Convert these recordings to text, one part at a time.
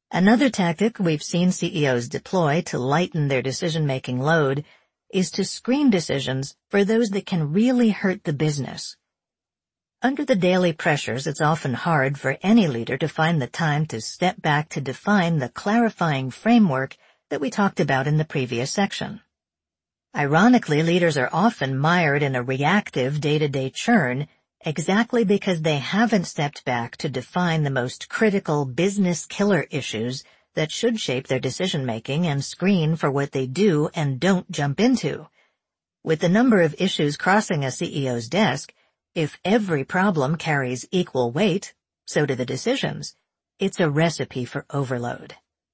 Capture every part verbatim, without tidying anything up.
Another tactic we've seen C E Os deploy to lighten their decision-making load is to screen decisions for those that can really hurt the business. Under the daily pressures, it's often hard for any leader to find the time to step back to define the clarifying framework that we talked about in the previous section. Ironically, leaders are often mired in a reactive day-to-day churn exactly because they haven't stepped back to define the most critical business killer issues that should shape their decision-making and screen for what they do and don't jump into. With the number of issues crossing a C E O's desk, if every problem carries equal weight, so do the decisions. It's a recipe for overload.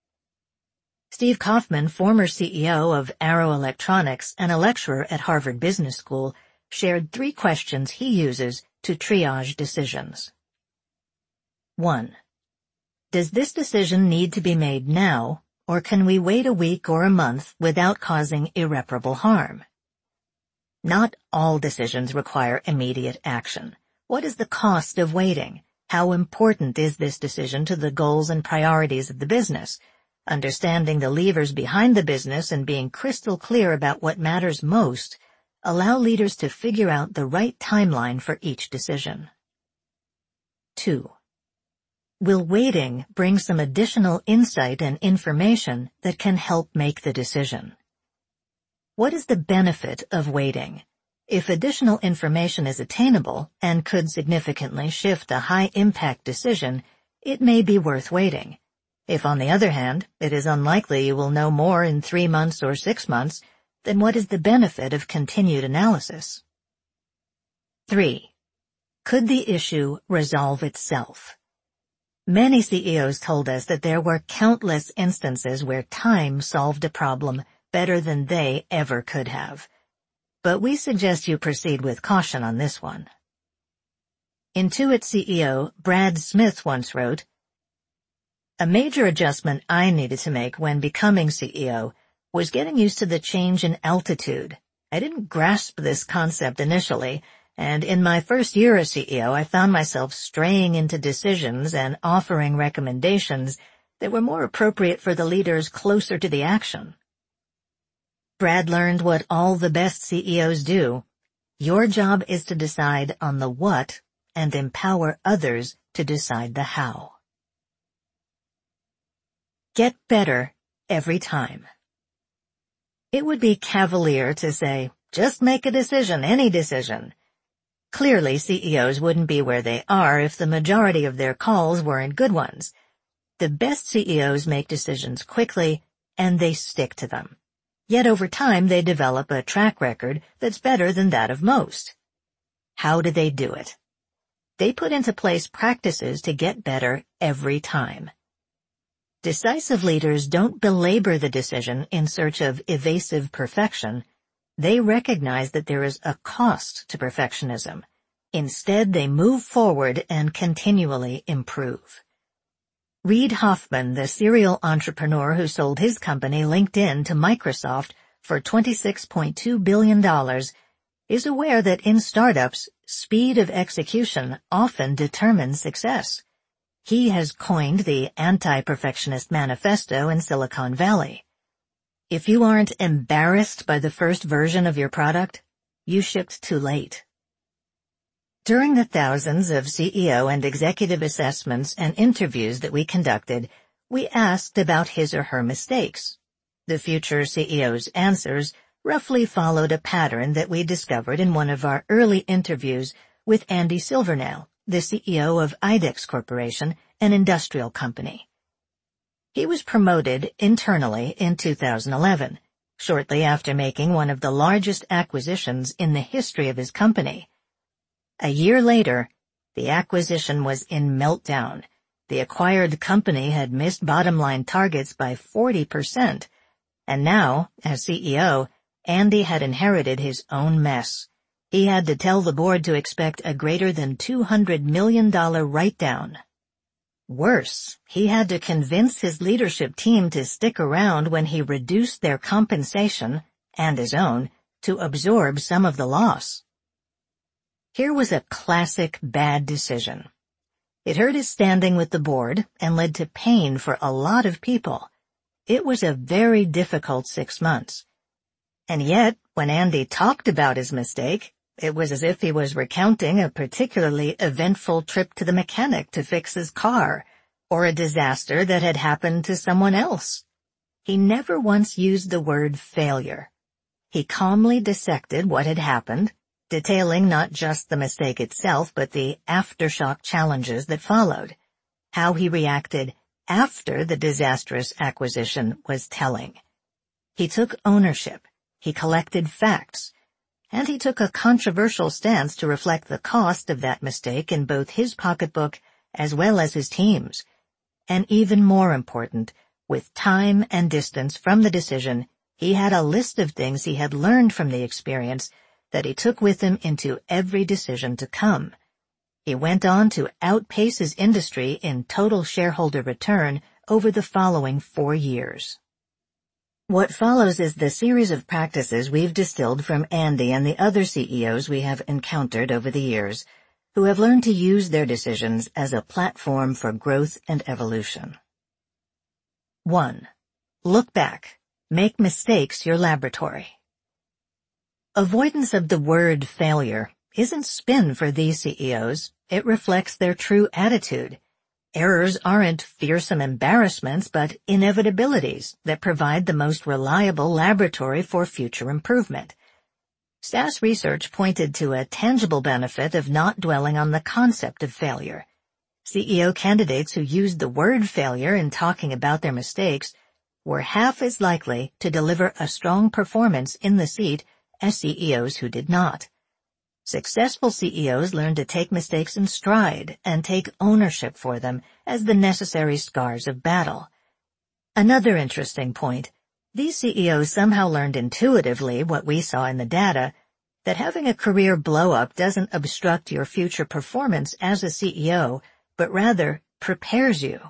Steve Kaufman, former C E O of Arrow Electronics and a lecturer at Harvard Business School, shared three questions he uses to triage decisions. one. Does this decision need to be made now, or can we wait a week or a month without causing irreparable harm? Not all decisions require immediate action. What is the cost of waiting? How important is this decision to the goals and priorities of the business? Understanding the levers behind the business and being crystal clear about what matters most allow leaders to figure out the right timeline for each decision. two. Will waiting bring some additional insight and information that can help make the decision? What is the benefit of waiting? If additional information is attainable and could significantly shift a high-impact decision, it may be worth waiting. If, on the other hand, it is unlikely you will know more in three months or six months, then what is the benefit of continued analysis? three. Could the issue resolve itself? Many C E Os told us that there were countless instances where time solved a problem better than they ever could have. But we suggest you proceed with caution on this one. Intuit C E O Brad Smith once wrote, "A major adjustment I needed to make when becoming C E O was getting used to the change in altitude. I didn't grasp this concept initially, and in my first year as C E O I found myself straying into decisions and offering recommendations that were more appropriate for the leaders closer to the action." Brad learned what all the best C E Os do. Your job is to decide on the what and empower others to decide the how. Get better every time. It would be cavalier to say, just make a decision, any decision. Clearly, C E Os wouldn't be where they are if the majority of their calls weren't good ones. The best C E Os make decisions quickly, and they stick to them. Yet over time they develop a track record that's better than that of most. How do they do it? They put into place practices to get better every time. Decisive leaders don't belabor the decision in search of evasive perfection. They recognize that there is a cost to perfectionism. Instead, they move forward and continually improve. Reid Hoffman, the serial entrepreneur who sold his company LinkedIn to Microsoft for twenty-six point two billion dollars, is aware that in startups, speed of execution often determines success. He has coined the anti-perfectionist manifesto in Silicon Valley. If you aren't embarrassed by the first version of your product, you shipped too late. During the thousands of C E O and executive assessments and interviews that we conducted, we asked about his or her mistakes. The future C E O's answers roughly followed a pattern that we discovered in one of our early interviews with Andy Silvernail, the C E O of IDEX Corporation, an industrial company. He was promoted internally in two thousand eleven, shortly after making one of the largest acquisitions in the history of his company. A year later, the acquisition was in meltdown. The acquired company had missed bottom-line targets by forty percent, and now, as C E O, Andy had inherited his own mess. He had to tell the board to expect a greater than two hundred million dollars write-down. Worse, he had to convince his leadership team to stick around when he reduced their compensation, and his own, to absorb some of the loss. Here was a classic bad decision. It hurt his standing with the board and led to pain for a lot of people. It was a very difficult six months. And yet, when Andy talked about his mistake, it was as if he was recounting a particularly eventful trip to the mechanic to fix his car, or a disaster that had happened to someone else. He never once used the word failure. He calmly dissected what had happened, detailing not just the mistake itself but the aftershock challenges that followed. How he reacted after the disastrous acquisition was telling. He took ownership, he collected facts, and he took a controversial stance to reflect the cost of that mistake in both his pocketbook as well as his team's. And even more important, with time and distance from the decision, he had a list of things he had learned from the experience that he took with him into every decision to come. He went on to outpace his industry in total shareholder return over the following four years. What follows is the series of practices we've distilled from Andy and the other C E Os we have encountered over the years, who have learned to use their decisions as a platform for growth and evolution. one. Look back. Make mistakes your laboratory. Avoidance of the word failure isn't spin for these C E Os. It reflects their true attitude. Errors aren't fearsome embarrassments, but inevitabilities that provide the most reliable laboratory for future improvement. S A S research pointed to a tangible benefit of not dwelling on the concept of failure. C E O candidates who used the word failure in talking about their mistakes were half as likely to deliver a strong performance in the seat as C E Os who did not. Successful C E Os learn to take mistakes in stride and take ownership for them as the necessary scars of battle. Another interesting point, these C E Os somehow learned intuitively what we saw in the data, that having a career blow-up doesn't obstruct your future performance as a C E O, but rather prepares you.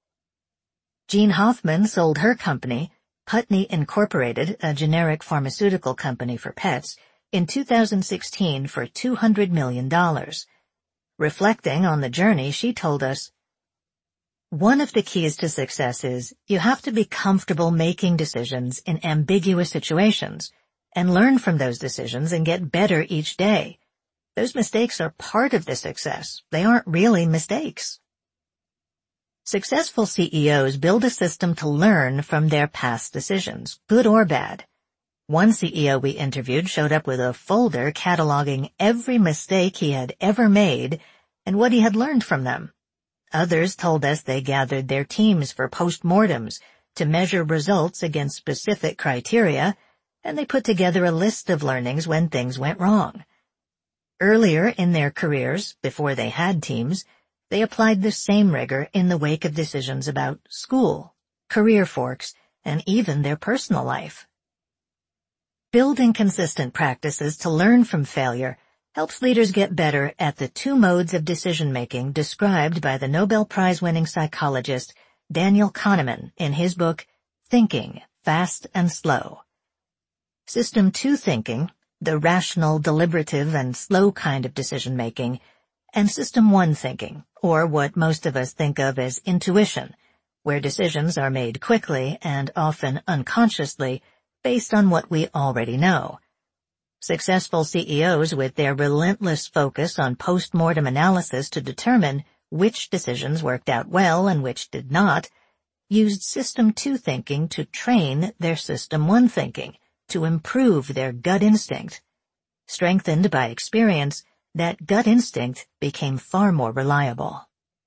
Jean Hoffman sold her company, Putney Incorporated, a generic pharmaceutical company for pets, in two thousand sixteen for two hundred million dollars. Reflecting on the journey, she told us, "One of the keys to success is you have to be comfortable making decisions in ambiguous situations and learn from those decisions and get better each day. Those mistakes are part of the success. They aren't really mistakes." Successful C E Os build a system to learn from their past decisions, good or bad. One C E O we interviewed showed up with a folder cataloging every mistake he had ever made and what he had learned from them. Others told us they gathered their teams for postmortems to measure results against specific criteria, and they put together a list of learnings when things went wrong. Earlier in their careers, before they had teams, they applied the same rigor in the wake of decisions about school, career forks, and even their personal life. Building consistent practices to learn from failure helps leaders get better at the two modes of decision-making described by the Nobel Prize-winning psychologist Daniel Kahneman in his book, Thinking, Fast and Slow. System two thinking, the rational, deliberative, and slow kind of decision-making, and System one thinking, or what most of us think of as intuition, where decisions are made quickly and often unconsciously based on what we already know. Successful C E Os, with their relentless focus on post-mortem analysis to determine which decisions worked out well and which did not, used System two thinking to train their System one thinking, to improve their gut instinct. Strengthened by experience, that gut instinct became far more reliable.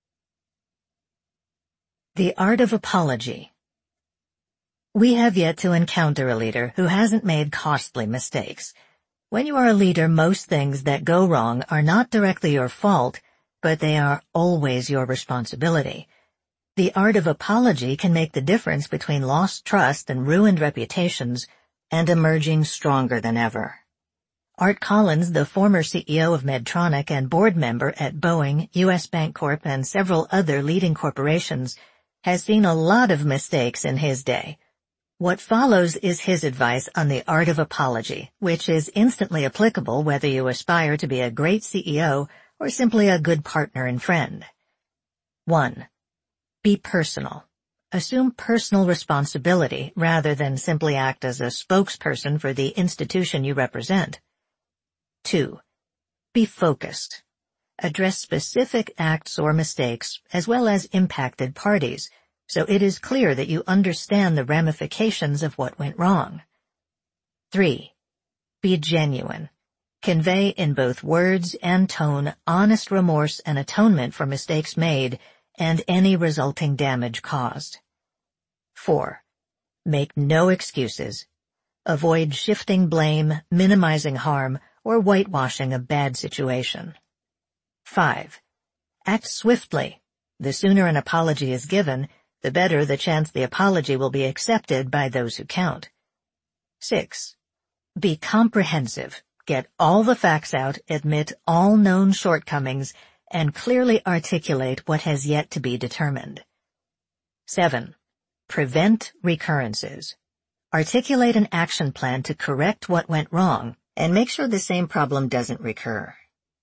The art of apology. We have yet to encounter a leader who hasn't made costly mistakes. When you are a leader, most things that go wrong are not directly your fault, but they are always your responsibility. The art of apology can make the difference between lost trust and ruined reputations and emerging stronger than ever. Art Collins, the former C E O of Medtronic and board member at Boeing, U S Bancorp, and several other leading corporations, has seen a lot of mistakes in his day. What follows is his advice on the art of apology, which is instantly applicable whether you aspire to be a great C E O or simply a good partner and friend. One. Be personal. Assume personal responsibility rather than simply act as a spokesperson for the institution you represent. Two. Be focused. Address specific acts or mistakes as well as impacted parties, so it is clear that you understand the ramifications of what went wrong. Three. Be genuine. Convey in both words and tone honest remorse and atonement for mistakes made and any resulting damage caused. Four. Make no excuses. Avoid shifting blame, minimizing harm, or whitewashing a bad situation. Five. Act swiftly. The sooner an apology is given, the better the chance the apology will be accepted by those who count. Six. Be comprehensive. Get all the facts out, admit all known shortcomings, and clearly articulate what has yet to be determined. Seven. Prevent recurrences. Articulate an action plan to correct what went wrong and make sure the same problem doesn't recur.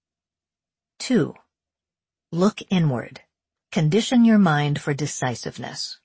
Two. Look inward. Condition your mind for decisiveness.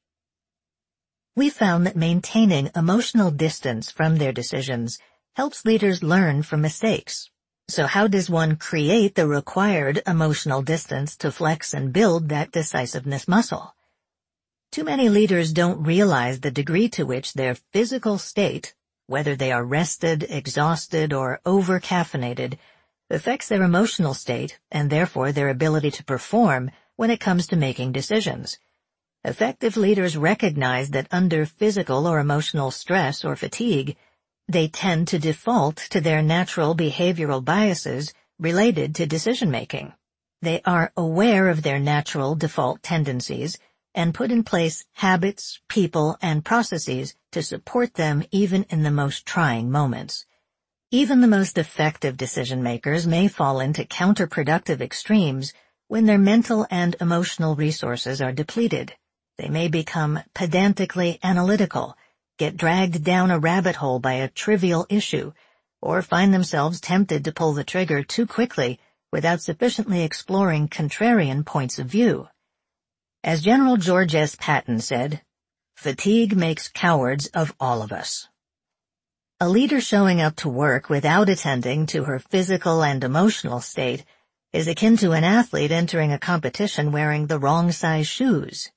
We found that maintaining emotional distance from their decisions helps leaders learn from mistakes. So how does one create the required emotional distance to flex and build that decisiveness muscle? Too many leaders don't realize the degree to which their physical state, whether they are rested, exhausted, or over-caffeinated, affects their emotional state and therefore their ability to perform when it comes to making decisions. Effective leaders recognize that under physical or emotional stress or fatigue, they tend to default to their natural behavioral biases related to decision-making. They are aware of their natural default tendencies and put in place habits, people, and processes to support them even in the most trying moments. Even the most effective decision-makers may fall into counterproductive extremes when their mental and emotional resources are depleted. They may become pedantically analytical, get dragged down a rabbit hole by a trivial issue, or find themselves tempted to pull the trigger too quickly without sufficiently exploring contrarian points of view. As General George S. Patton said, "Fatigue makes cowards of all of us." A leader showing up to work without attending to her physical and emotional state is akin to an athlete entering a competition wearing the wrong size shoes.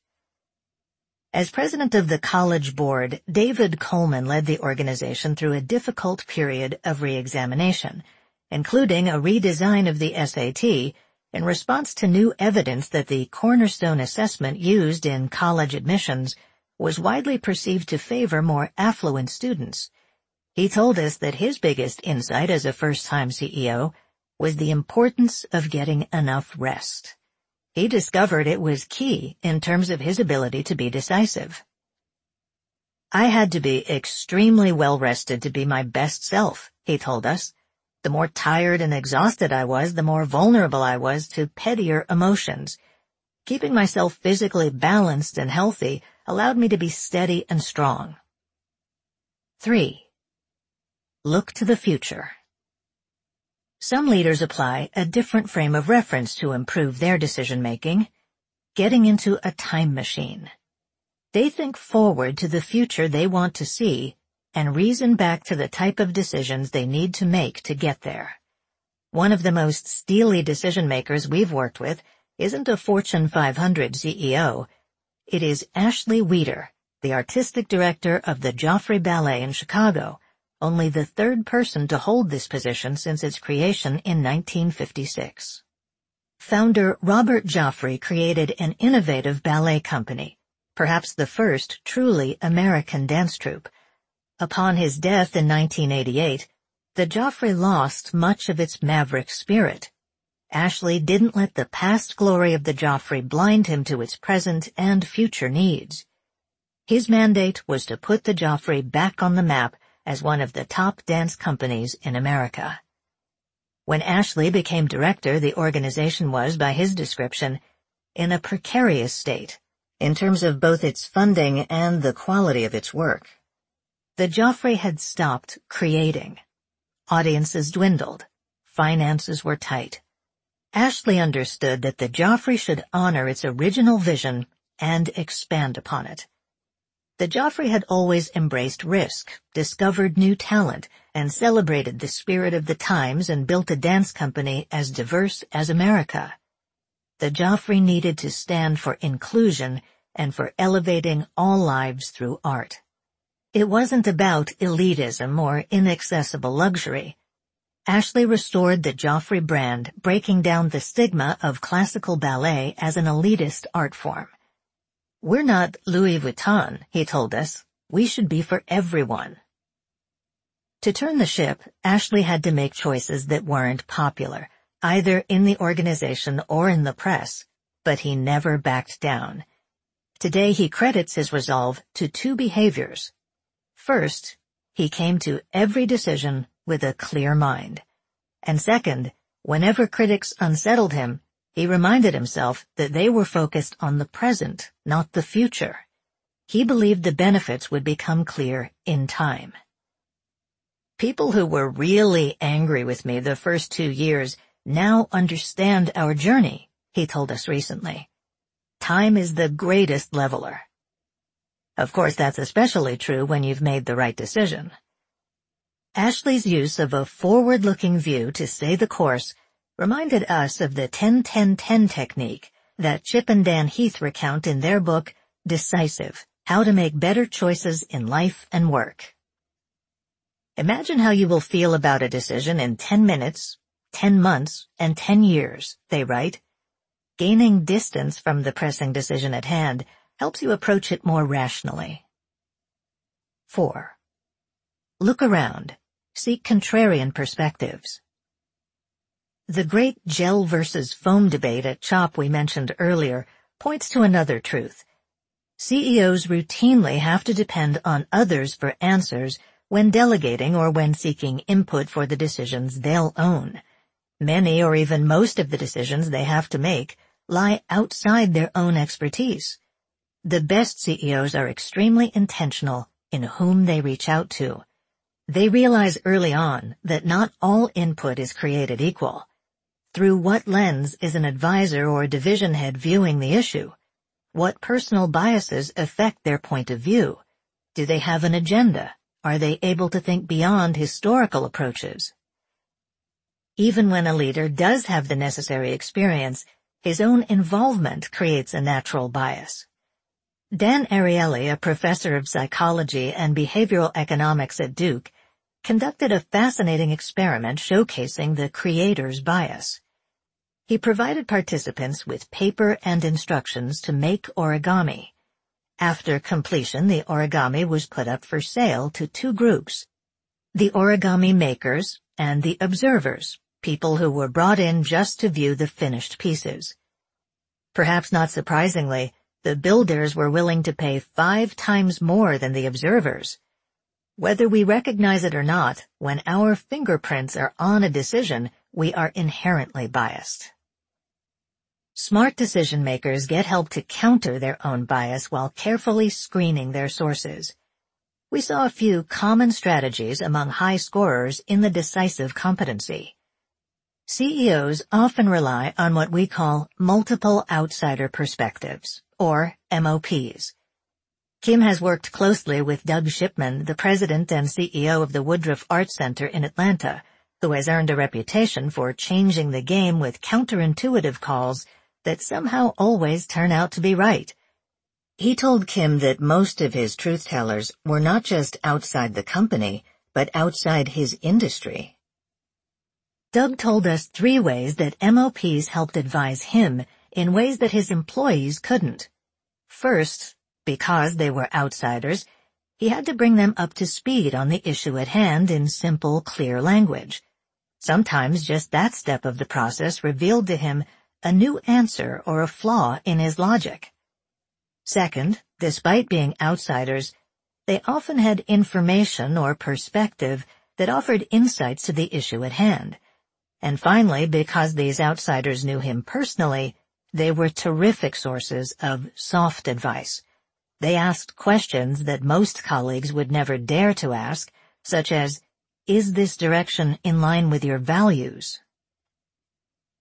As president of the College Board, David Coleman led the organization through a difficult period of re-examination, including a redesign of the S A T in response to new evidence that the cornerstone assessment used in college admissions was widely perceived to favor more affluent students. He told us that his biggest insight as a first-time C E O was the importance of getting enough rest. He discovered it was key in terms of his ability to be decisive. "I had to be extremely well-rested to be my best self," he told us. "The more tired and exhausted I was, the more vulnerable I was to pettier emotions. Keeping myself physically balanced and healthy allowed me to be steady and strong." Three. Look to the future. Some leaders apply a different frame of reference to improve their decision-making, getting into a time machine. They think forward to the future they want to see and reason back to the type of decisions they need to make to get there. One of the most steely decision-makers we've worked with isn't a Fortune five hundred C E O. It is Ashley Weeder, the artistic director of the Joffrey Ballet in Chicago, only the third person to hold this position since its creation in nineteen fifty-six. Founder Robert Joffrey created an innovative ballet company, perhaps the first truly American dance troupe. Upon his death in nineteen eighty-eight, the Joffrey lost much of its maverick spirit. Ashley didn't let the past glory of the Joffrey blind him to its present and future needs. His mandate was to put the Joffrey back on the map as one of the top dance companies in America. When Ashley became director, the organization was, by his description, in a precarious state, in terms of both its funding and the quality of its work. The Joffrey had stopped creating. Audiences dwindled. Finances were tight. Ashley understood that the Joffrey should honor its original vision and expand upon it. The Joffrey had always embraced risk, discovered new talent, and celebrated the spirit of the times and built a dance company as diverse as America. The Joffrey needed to stand for inclusion and for elevating all lives through art. It wasn't about elitism or inaccessible luxury. Ashley restored the Joffrey brand, breaking down the stigma of classical ballet as an elitist art form. "We're not Louis Vuitton," he told us. "We should be for everyone." To turn the ship, Ashley had to make choices that weren't popular, either in the organization or in the press, but he never backed down. Today he credits his resolve to two behaviors. First, he came to every decision with a clear mind. And second, whenever critics unsettled him, he reminded himself that they were focused on the present, not the future. He believed the benefits would become clear in time. "People who were really angry with me the first two years now understand our journey," he told us recently. "Time is the greatest leveler." Of course, that's especially true when you've made the right decision. Ashley's use of a forward-looking view to stay the course reminded us of the ten ten ten technique that Chip and Dan Heath recount in their book, Decisive: How to Make Better Choices in Life and Work. "Imagine how you will feel about a decision in ten minutes, ten months, and ten years, they write. Gaining distance from the pressing decision at hand helps you approach it more rationally. four. Look around. Seek contrarian perspectives. The great gel versus foam debate at CHOP we mentioned earlier points to another truth. C E Os routinely have to depend on others for answers when delegating or when seeking input for the decisions they'll own. Many or even most of the decisions they have to make lie outside their own expertise. The best C E Os are extremely intentional in whom they reach out to. They realize early on that not all input is created equal. Through what lens is an advisor or division head viewing the issue? What personal biases affect their point of view? Do they have an agenda? Are they able to think beyond historical approaches? Even when a leader does have the necessary experience, his own involvement creates a natural bias. Dan Ariely, a professor of psychology and behavioral economics at Duke, conducted a fascinating experiment showcasing the creator's bias. He provided participants with paper and instructions to make origami. After completion, the origami was put up for sale to two groups: the origami makers and the observers, people who were brought in just to view the finished pieces. Perhaps not surprisingly, the builders were willing to pay five times more than the observers. Whether we recognize it or not, when our fingerprints are on a decision, we are inherently biased. Smart decision makers get help to counter their own bias while carefully screening their sources. We saw a few common strategies among high scorers in the decisive competency. C E Os often rely on what we call multiple outsider perspectives, or M O Ps. Kim has worked closely with Doug Shipman, the president and C E O of the Woodruff Art Center in Atlanta, who has earned a reputation for changing the game with counterintuitive calls that somehow always turn out to be right. He told Kim that most of his truth-tellers were not just outside the company, but outside his industry. Doug told us three ways that M O Ps helped advise him in ways that his employees couldn't. First, because they were outsiders, he had to bring them up to speed on the issue at hand in simple, clear language. Sometimes just that step of the process revealed to him a new answer or a flaw in his logic. Second, despite being outsiders, they often had information or perspective that offered insights to the issue at hand. And finally, because these outsiders knew him personally, they were terrific sources of soft advice. They asked questions that most colleagues would never dare to ask, such as, "Is this direction in line with your values?"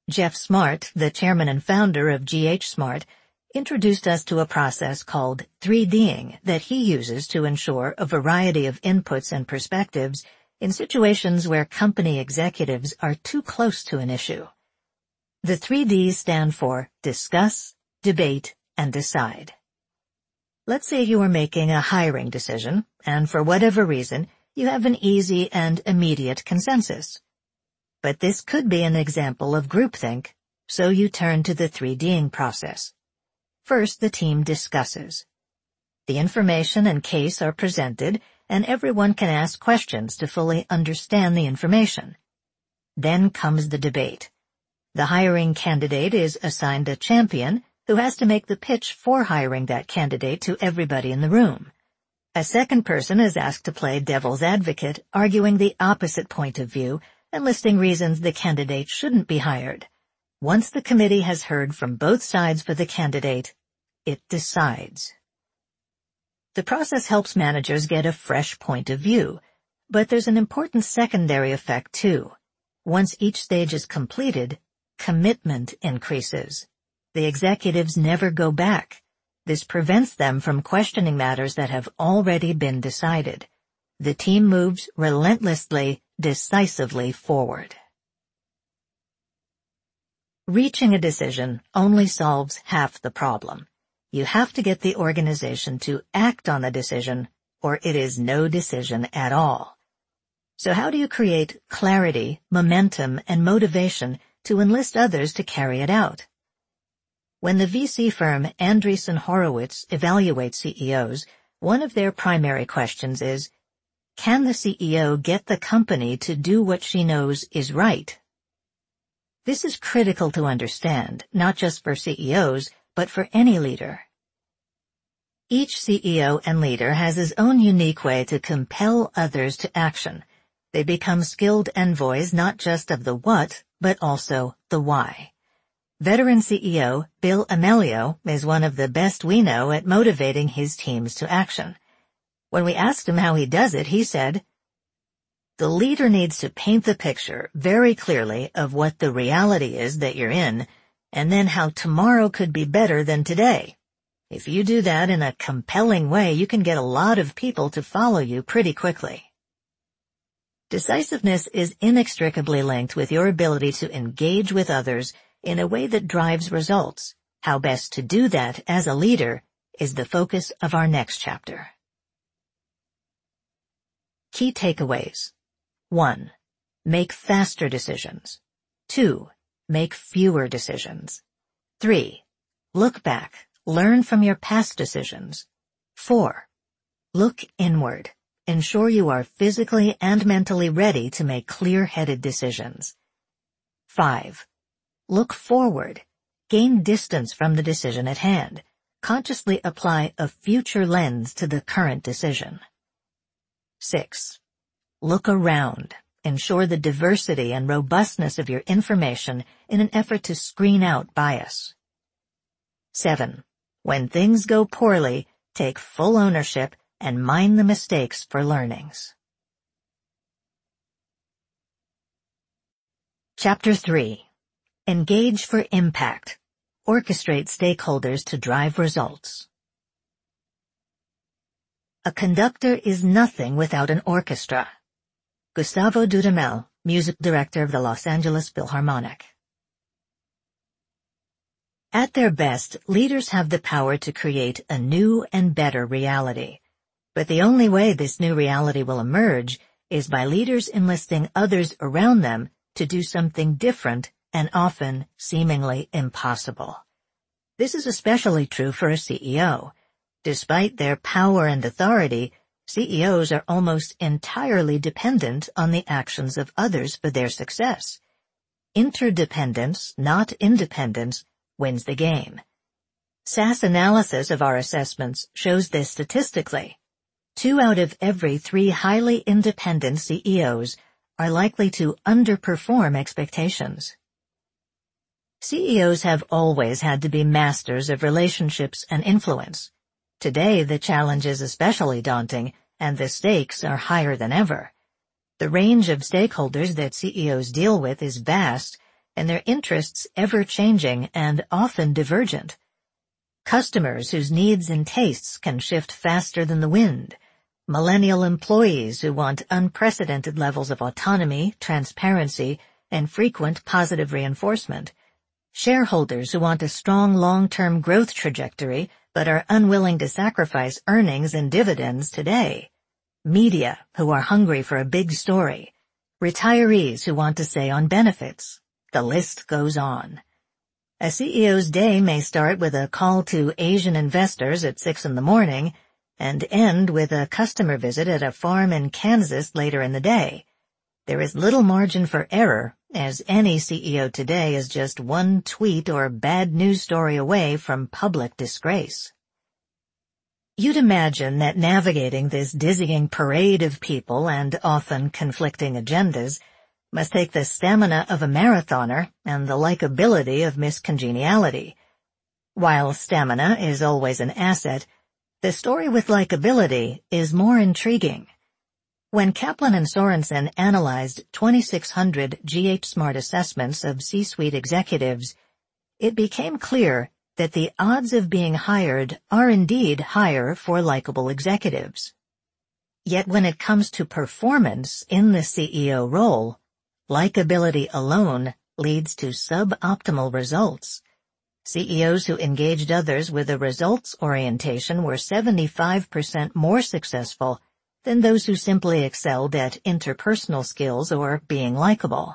Jeff Smart, the chairman and founder of G H Smart, introduced us to a process called three D-ing that he uses to ensure a variety of inputs and perspectives in situations where company executives are too close to an issue. The three Ds stand for discuss, debate, and decide. Let's say you are making a hiring decision, and for whatever reason, you have an easy and immediate consensus. But this could be an example of groupthink, so you turn to the three D-ing process. First, the team discusses. The information and case are presented, and everyone can ask questions to fully understand the information. Then comes the debate. The hiring candidate is assigned a champion who has to make the pitch for hiring that candidate to everybody in the room. A second person is asked to play devil's advocate, arguing the opposite point of view and listing reasons the candidate shouldn't be hired. Once the committee has heard from both sides for the candidate, it decides. The process helps managers get a fresh point of view, but there's an important secondary effect too. Once each stage is completed, commitment increases. The executives never go back. This prevents them from questioning matters that have already been decided. The team moves relentlessly, decisively forward. Reaching a decision only solves half the problem. You have to get the organization to act on the decision, or it is no decision at all. So how do you create clarity, momentum, and motivation to enlist others to carry it out? When the V C firm Andreessen Horowitz evaluates C E Os, one of their primary questions is, can the C E O get the company to do what she knows is right? This is critical to understand, not just for C E Os, but for any leader. Each C E O and leader has his own unique way to compel others to action. They become skilled envoys not just of the what, but also the why. Veteran C E O Bill Amelio is one of the best we know at motivating his teams to action. When we asked him how he does it, he said, "The leader needs to paint the picture very clearly of what the reality is that you're in, and then how tomorrow could be better than today. If you do that in a compelling way, you can get a lot of people to follow you pretty quickly." Decisiveness is inextricably linked with your ability to engage with others in a way that drives results. How best to do that as a leader is the focus of our next chapter. Key takeaways. one. Make faster decisions. two. Make fewer decisions. three. Look back. Learn from your past decisions. four. Look inward. Ensure you are physically and mentally ready to make clear-headed decisions. five. Look forward. Gain distance from the decision at hand. Consciously apply a future lens to the current decision. six. Look around. Ensure the diversity and robustness of your information in an effort to screen out bias. seven. When things go poorly, take full ownership and mind the mistakes for learnings. Chapter three. Engage for impact. Orchestrate stakeholders to drive results. A conductor is nothing without an orchestra. Gustavo Dudamel, music director of the Los Angeles Philharmonic. At their best, leaders have the power to create a new and better reality. But the only way this new reality will emerge is by leaders enlisting others around them to do something different and often seemingly impossible. This is especially true for a C E O. Despite their power and authority, C E Os are almost entirely dependent on the actions of others for their success. Interdependence, not independence, wins the game. S A S analysis of our assessments shows this statistically. Two out of every three highly independent C E Os are likely to underperform expectations. C E Os have always had to be masters of relationships and influence. Today, the challenge is especially daunting, and the stakes are higher than ever. The range of stakeholders that C E Os deal with is vast, and their interests ever-changing and often divergent. Customers whose needs and tastes can shift faster than the wind. Millennial employees who want unprecedented levels of autonomy, transparency, and frequent positive reinforcement. Shareholders who want a strong long-term growth trajectory but are unwilling to sacrifice earnings and dividends today. Media who are hungry for a big story. Retirees who want to say on benefits. The list goes on. A C E O's day may start with a call to Asian investors at six in the morning and end with a customer visit at a farm in Kansas later in the day. There is little margin for error, as any C E O today is just one tweet or bad news story away from public disgrace. You'd imagine that navigating this dizzying parade of people and often conflicting agendas must take the stamina of a marathoner and the likability of Miss Congeniality. While stamina is always an asset, the story with likability is more intriguing. When Kaplan and Sorensen analyzed twenty-six hundred G H SMART assessments of C-suite executives, it became clear that the odds of being hired are indeed higher for likable executives. Yet when it comes to performance in the C E O role, likability alone leads to suboptimal results. C E Os who engaged others with a results orientation were seventy-five percent more successful than those who simply excelled at interpersonal skills or being likable.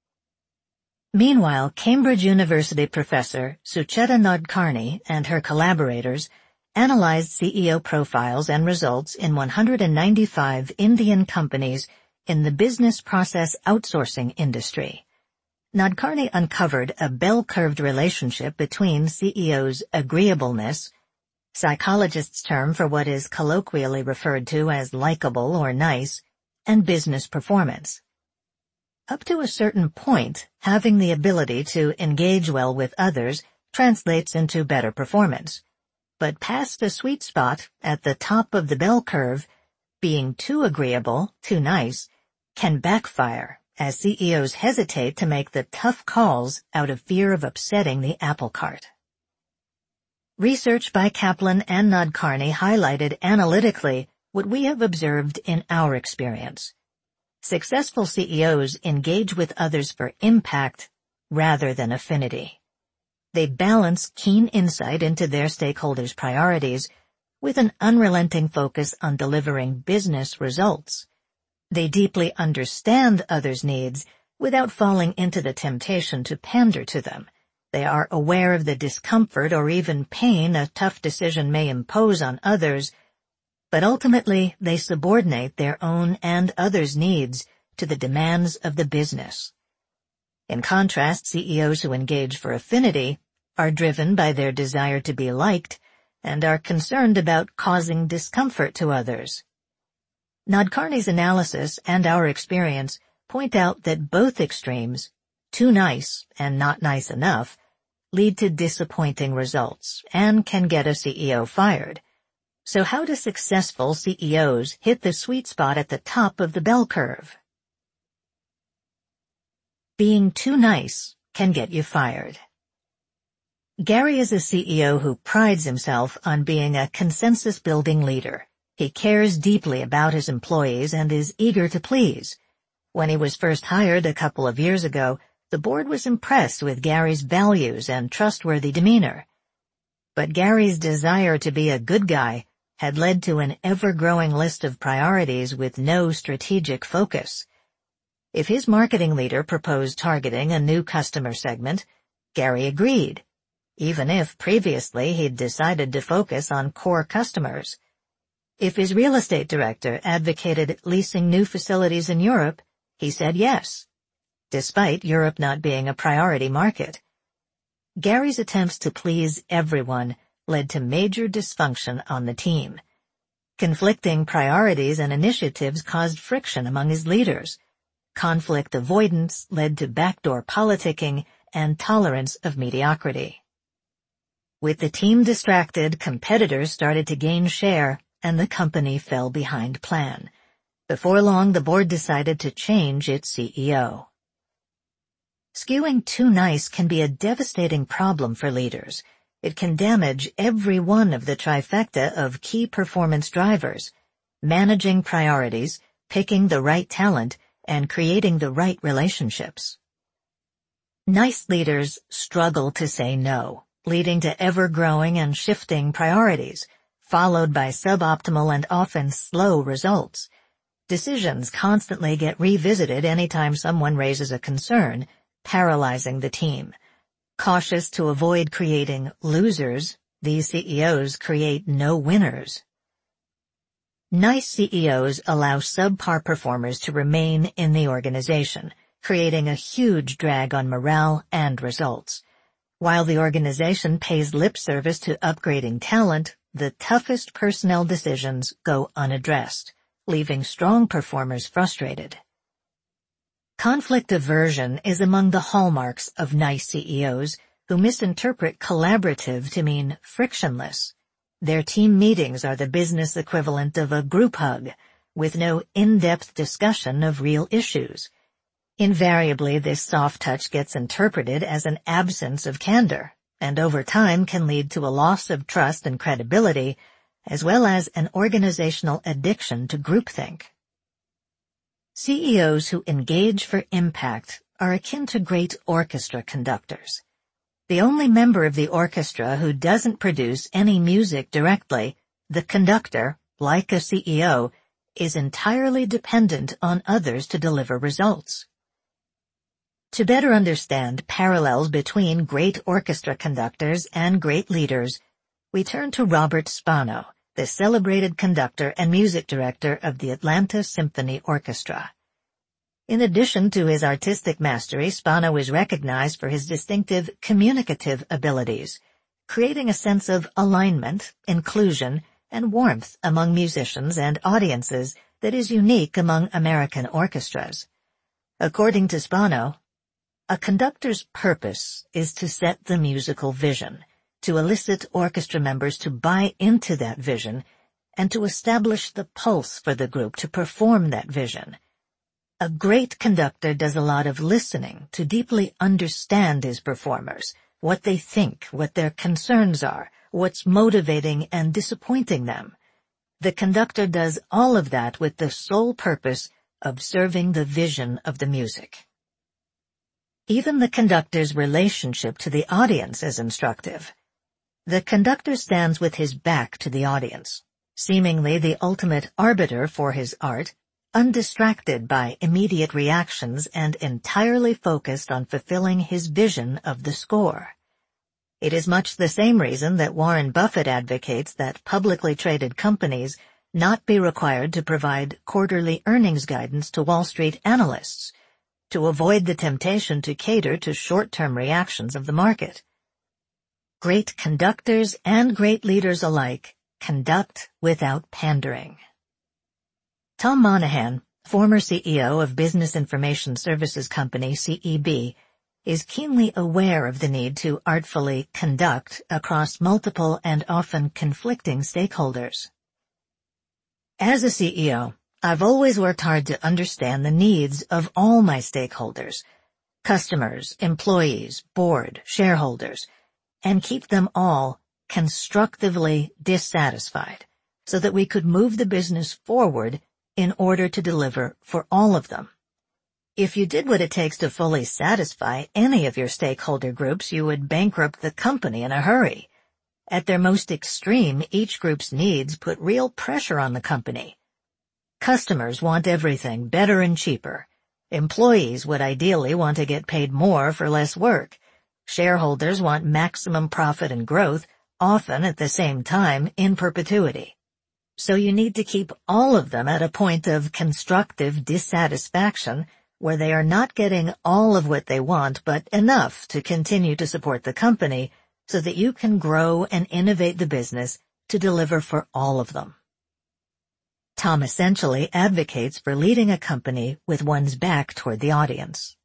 Meanwhile, Cambridge University professor Sucheta Nadkarni and her collaborators analyzed C E O profiles and results in one hundred ninety-five Indian companies in the business process outsourcing industry. Nadkarni uncovered a bell-curved relationship between C E Os' agreeableness, psychologists' term for what is colloquially referred to as likable or nice, and business performance. Up to a certain point, having the ability to engage well with others translates into better performance. But past the sweet spot, at the top of the bell curve, being too agreeable, too nice, can backfire, as C E Os hesitate to make the tough calls out of fear of upsetting the apple cart. Research by Kaplan and Nadkarni highlighted analytically what we have observed in our experience. Successful C E Os engage with others for impact rather than affinity. They balance keen insight into their stakeholders' priorities with an unrelenting focus on delivering business results. They deeply understand others' needs without falling into the temptation to pander to them. They are aware of the discomfort or even pain a tough decision may impose on others, but ultimately they subordinate their own and others' needs to the demands of the business. In contrast, C E Os who engage for affinity are driven by their desire to be liked and are concerned about causing discomfort to others. Nadkarni's analysis and our experience point out that both extremes, too nice and not nice enough, lead to disappointing results and can get a C E O fired. So how do successful C E Os hit the sweet spot at the top of the bell curve? Being too nice can get you fired. Gary is a C E O who prides himself on being a consensus-building leader. He cares deeply about his employees and is eager to please. When he was first hired a couple of years ago, the board was impressed with Gary's values and trustworthy demeanor. But Gary's desire to be a good guy had led to an ever-growing list of priorities with no strategic focus. If his marketing leader proposed targeting a new customer segment, Gary agreed, even if previously he'd decided to focus on core customers. If his real estate director advocated leasing new facilities in Europe, he said yes, despite Europe not being a priority market. Gary's attempts to please everyone led to major dysfunction on the team. Conflicting priorities and initiatives caused friction among his leaders. Conflict avoidance led to backdoor politicking and tolerance of mediocrity. With the team distracted, competitors started to gain share, and the company fell behind plan. Before long, the board decided to change its C E O. Skewing too nice can be a devastating problem for leaders. It can damage every one of the trifecta of key performance drivers: managing priorities, picking the right talent, and creating the right relationships. Nice leaders struggle to say no, leading to ever-growing and shifting priorities, followed by suboptimal and often slow results. Decisions constantly get revisited anytime someone raises a concern, paralyzing the team. Cautious to avoid creating losers, these C E Os create no winners. Nice C E Os allow subpar performers to remain in the organization, creating a huge drag on morale and results. While the organization pays lip service to upgrading talent, the toughest personnel decisions go unaddressed, leaving strong performers frustrated. Conflict aversion is among the hallmarks of nice C E Os, who misinterpret collaborative to mean frictionless. Their team meetings are the business equivalent of a group hug, with no in-depth discussion of real issues. Invariably, this soft touch gets interpreted as an absence of candor, and over time can lead to a loss of trust and credibility, as well as an organizational addiction to groupthink. C E Os who engage for impact are akin to great orchestra conductors. The only member of the orchestra who doesn't produce any music directly, the conductor, like a C E O, is entirely dependent on others to deliver results. To better understand parallels between great orchestra conductors and great leaders, we turn to Robert Spano, the celebrated conductor and music director of the Atlanta Symphony Orchestra. In addition to his artistic mastery, Spano is recognized for his distinctive communicative abilities, creating a sense of alignment, inclusion, and warmth among musicians and audiences that is unique among American orchestras. According to Spano, a conductor's purpose is to set the musical vision, to elicit orchestra members to buy into that vision, and to establish the pulse for the group to perform that vision. A great conductor does a lot of listening to deeply understand his performers, what they think, what their concerns are, what's motivating and disappointing them. The conductor does all of that with the sole purpose of serving the vision of the music. Even the conductor's relationship to the audience is instructive. The conductor stands with his back to the audience, seemingly the ultimate arbiter for his art, undistracted by immediate reactions and entirely focused on fulfilling his vision of the score. It is much the same reason that Warren Buffett advocates that publicly traded companies not be required to provide quarterly earnings guidance to Wall Street analysts, to avoid the temptation to cater to short-term reactions of the market. Great conductors and great leaders alike conduct without pandering. Tom Monahan, former C E O of business information services company C E B, is keenly aware of the need to artfully conduct across multiple and often conflicting stakeholders. As a C E O, I've always worked hard to understand the needs of all my stakeholders, customers, employees, board, shareholders, and keep them all constructively dissatisfied so that we could move the business forward in order to deliver for all of them. If you did what it takes to fully satisfy any of your stakeholder groups, you would bankrupt the company in a hurry. At their most extreme, each group's needs put real pressure on the company. Customers want everything better and cheaper. Employees would ideally want to get paid more for less work. Shareholders want maximum profit and growth, often at the same time in perpetuity. So you need to keep all of them at a point of constructive dissatisfaction where they are not getting all of what they want but enough to continue to support the company so that you can grow and innovate the business to deliver for all of them. Tom essentially advocates for leading a company with one's back toward the audience.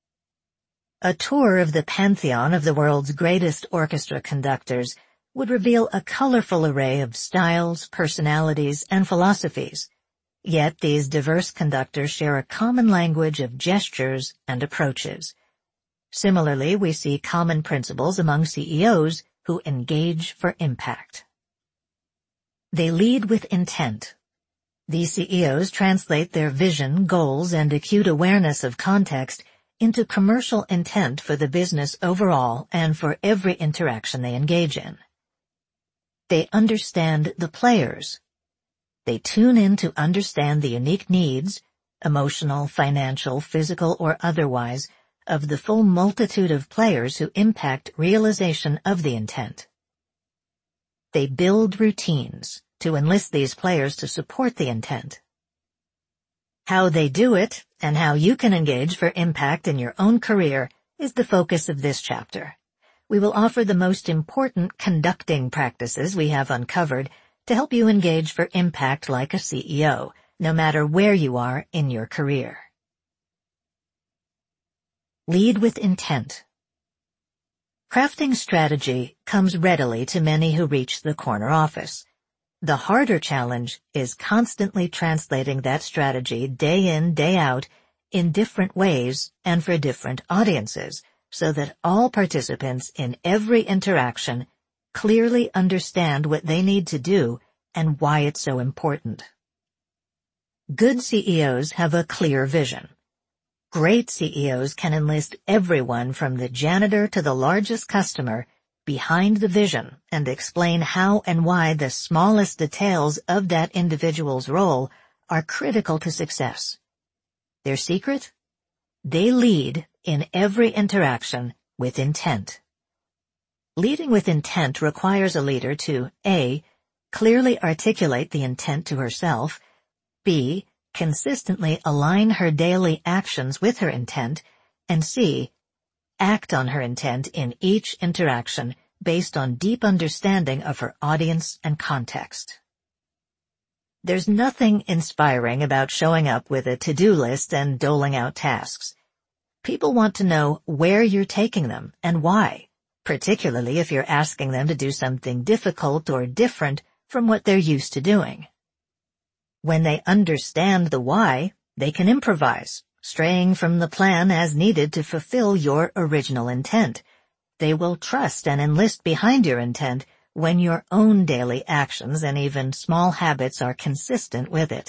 A tour of the pantheon of the world's greatest orchestra conductors would reveal a colorful array of styles, personalities, and philosophies. Yet these diverse conductors share a common language of gestures and approaches. Similarly, we see common principles among C E Os who engage for impact. They lead with intent. These C E Os translate their vision, goals, and acute awareness of context into commercial intent for the business overall and for every interaction they engage in. They understand the players. They tune in to understand the unique needs, emotional, financial, physical, or otherwise, of the full multitude of players who impact realization of the intent. They build routines to enlist these players to support the intent. How they do it, and how you can engage for impact in your own career, is the focus of this chapter. We will offer the most important conducting practices we have uncovered to help you engage for impact like a C E O, no matter where you are in your career. Lead with intent. Crafting strategy comes readily to many who reach the corner office. The harder challenge is constantly translating that strategy day in, day out, in different ways and for different audiences, so that all participants in every interaction clearly understand what they need to do and why it's so important. Good C E Os have a clear vision. Great C E Os can enlist everyone from the janitor to the largest customer behind the vision and explain how and why the smallest details of that individual's role are critical to success. Their secret? They lead in every interaction with intent. Leading with intent requires a leader to A. Clearly articulate the intent to herself, B. Consistently align her daily actions with her intent, and C. Act on her intent in each interaction based on deep understanding of her audience and context. There's nothing inspiring about showing up with a to-do list and doling out tasks. People want to know where you're taking them and why, particularly if you're asking them to do something difficult or different from what they're used to doing. When they understand the why, they can improvise, straying from the plan as needed to fulfill your original intent. They will trust and enlist behind your intent when your own daily actions and even small habits are consistent with it.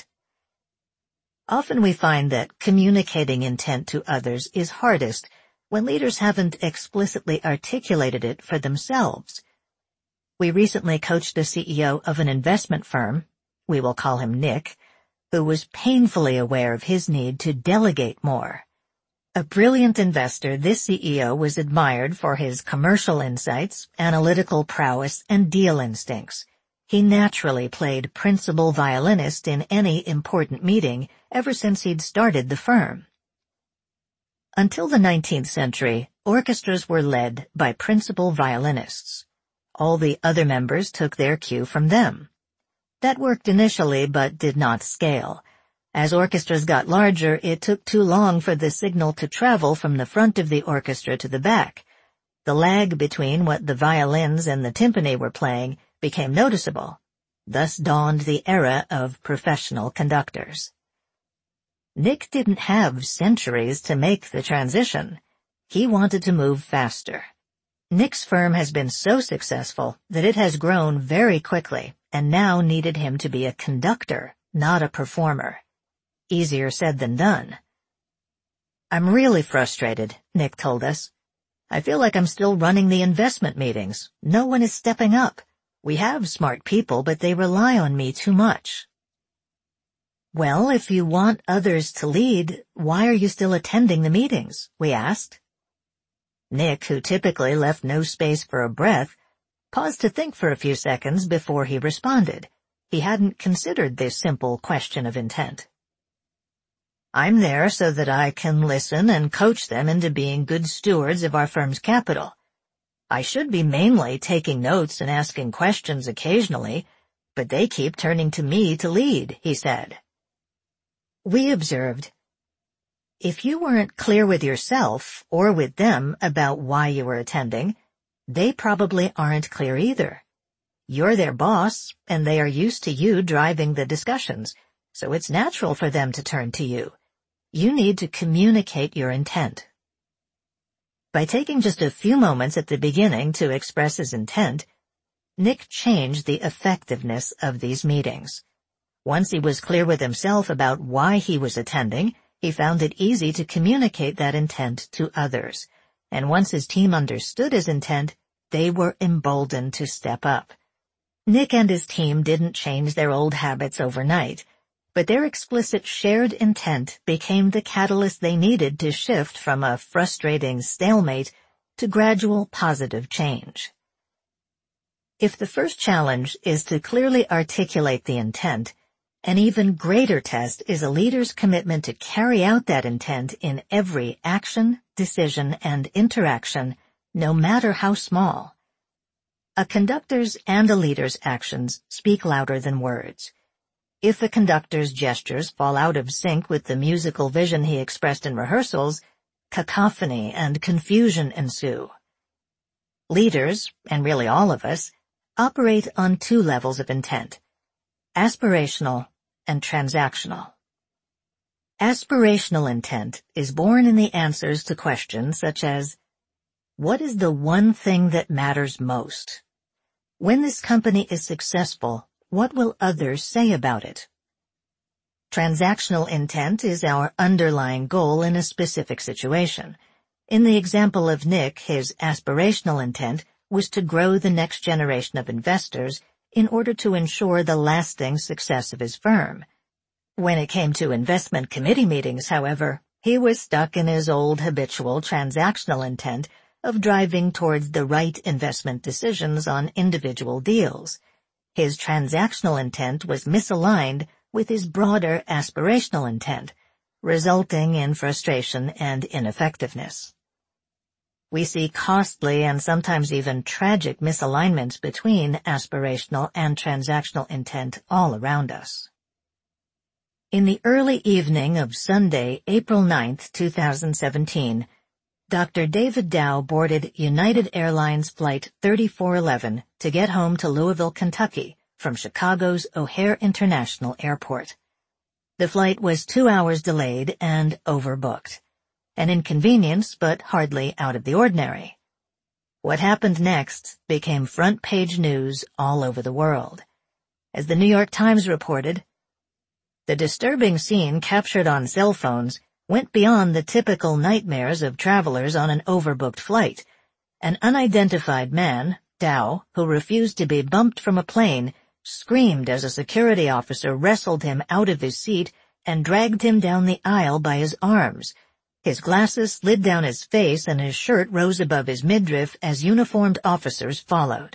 Often we find that communicating intent to others is hardest when leaders haven't explicitly articulated it for themselves. We recently coached a C E O of an investment firm, we will call him Nick, who was painfully aware of his need to delegate more. A brilliant investor, this C E O was admired for his commercial insights, analytical prowess, and deal instincts. He naturally played principal violinist in any important meeting ever since he'd started the firm. Until the nineteenth century, orchestras were led by principal violinists. All the other members took their cue from them. That worked initially but did not scale. As orchestras got larger, it took too long for the signal to travel from the front of the orchestra to the back. The lag between what the violins and the timpani were playing became noticeable. Thus dawned the era of professional conductors. Nick didn't have centuries to make the transition. He wanted to move faster. Nick's firm has been so successful that it has grown very quickly and now needed him to be a conductor, not a performer. Easier said than done. "I'm really frustrated," Nick told us. "I feel like I'm still running the investment meetings. No one is stepping up. We have smart people, but they rely on me too much." "Well, if you want others to lead, why are you still attending the meetings?" we asked. Nick, who typically left no space for a breath, paused to think for a few seconds before he responded. He hadn't considered this simple question of intent. "I'm there so that I can listen and coach them into being good stewards of our firm's capital. I should be mainly taking notes and asking questions occasionally, but they keep turning to me to lead," he said. We observed, if you weren't clear with yourself or with them about why you were attending, they probably aren't clear either. You're their boss, and they are used to you driving the discussions, so it's natural for them to turn to you. You need to communicate your intent. By taking just a few moments at the beginning to express his intent, Nick changed the effectiveness of these meetings. Once he was clear with himself about why he was attending, he found it easy to communicate that intent to others. And once his team understood his intent, they were emboldened to step up. Nick and his team didn't change their old habits overnight, but their explicit shared intent became the catalyst they needed to shift from a frustrating stalemate to gradual positive change. If the first challenge is to clearly articulate the intent, an even greater test is a leader's commitment to carry out that intent in every action, decision, and interaction, no matter how small. A conductor's and a leader's actions speak louder than words. If a conductor's gestures fall out of sync with the musical vision he expressed in rehearsals, cacophony and confusion ensue. Leaders, and really all of us, operate on two levels of intent: aspirational and transactional. Aspirational intent is born in the answers to questions such as, what is the one thing that matters most? When this company is successful, what will others say about it? Transactional intent is our underlying goal in a specific situation. In the example of Nick, his aspirational intent was to grow the next generation of investors in order to ensure the lasting success of his firm. When it came to investment committee meetings, however, he was stuck in his old habitual transactional intent of driving towards the right investment decisions on individual deals. His transactional intent was misaligned with his broader aspirational intent, resulting in frustration and ineffectiveness. We see costly and sometimes even tragic misalignments between aspirational and transactional intent all around us. In the early evening of Sunday, April ninth, two thousand seventeen, Doctor David Dow boarded United Airlines Flight thirty-four eleven to get home to Louisville, Kentucky, from Chicago's O'Hare International Airport. The flight was two hours delayed and overbooked. An inconvenience, but hardly out of the ordinary. What happened next became front-page news all over the world. As the New York Times reported, the disturbing scene captured on cell phones went beyond the typical nightmares of travelers on an overbooked flight. An unidentified man, Dow, who refused to be bumped from a plane, screamed as a security officer wrestled him out of his seat and dragged him down the aisle by his arms. His glasses slid down his face and his shirt rose above his midriff as uniformed officers followed.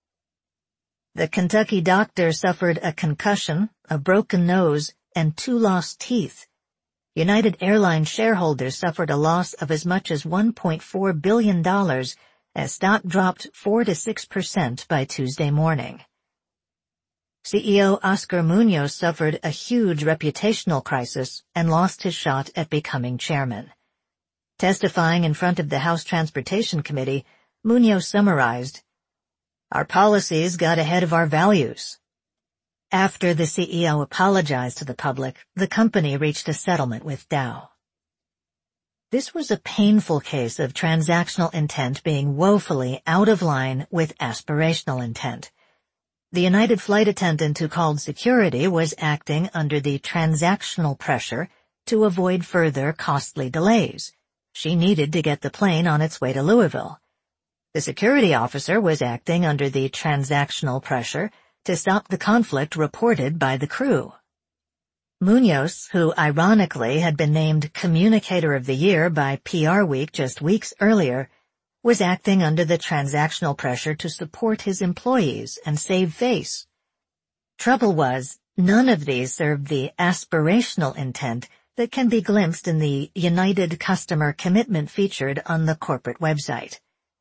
The Kentucky doctor suffered a concussion, a broken nose, and two lost teeth. United Airlines shareholders suffered a loss of as much as one point four billion dollars as stock dropped four to six percent by Tuesday morning. C E O Oscar Munoz suffered a huge reputational crisis and lost his shot at becoming chairman. Testifying in front of the House Transportation Committee, Munoz summarized, "Our policies got ahead of our values." After the C E O apologized to the public, the company reached a settlement with Dow. This was a painful case of transactional intent being woefully out of line with aspirational intent. The United flight attendant who called security was acting under the transactional pressure to avoid further costly delays. She needed to get the plane on its way to Louisville. The security officer was acting under the transactional pressure to stop the conflict reported by the crew. Munoz, who ironically had been named Communicator of the Year by P R Week just weeks earlier, was acting under the transactional pressure to support his employees and save face. Trouble was, none of these served the aspirational intent that can be glimpsed in the United Customer Commitment featured on the corporate website.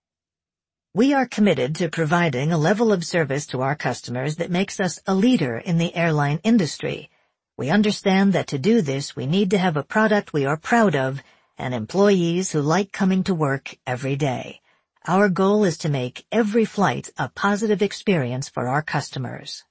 We are committed to providing a level of service to our customers that makes us a leader in the airline industry. We understand that to do this we need to have a product we are proud of and employees who like coming to work every day. Our goal is to make every flight a positive experience for our customers.